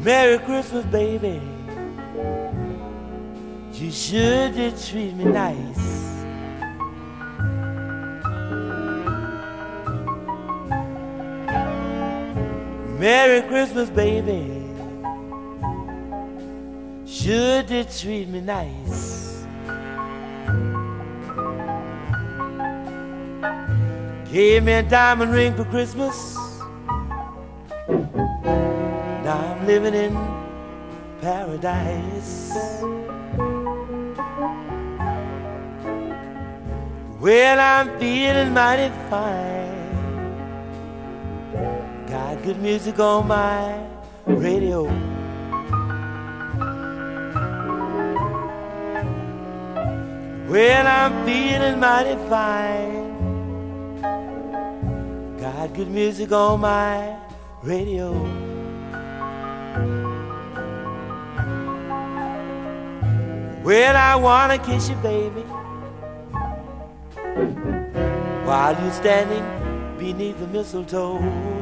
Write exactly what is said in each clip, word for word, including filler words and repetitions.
Merry Christmas, baby. You sure did treat me nice. Merry Christmas, baby. Sure did treat me nice. Gave me a diamond ring for Christmas. Now I'm living in paradise. Well, I'm feeling mighty fine. Got good music on my radio. Well, I'm feeling mighty fine. Got good music on my radio. Well, I wanna kiss you, baby, while you're standing beneath the mistletoe.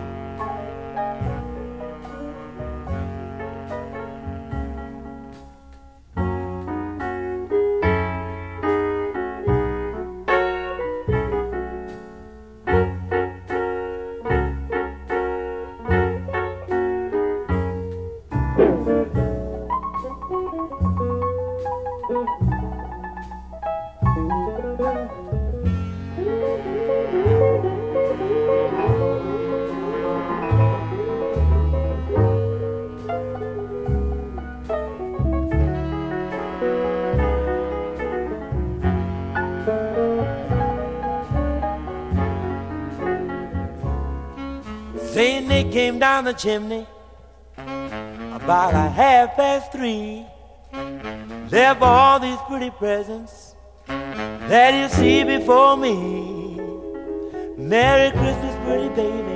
Saint Nick came down the chimney about a half past three. Left all these pretty presents that you see before me. Merry Christmas, pretty baby.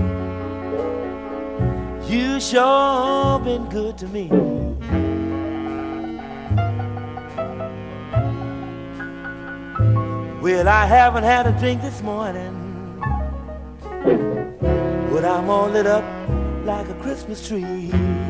You sure been good to me. Well, I haven't had a drink this morning, but I'm all lit up like a Christmas tree.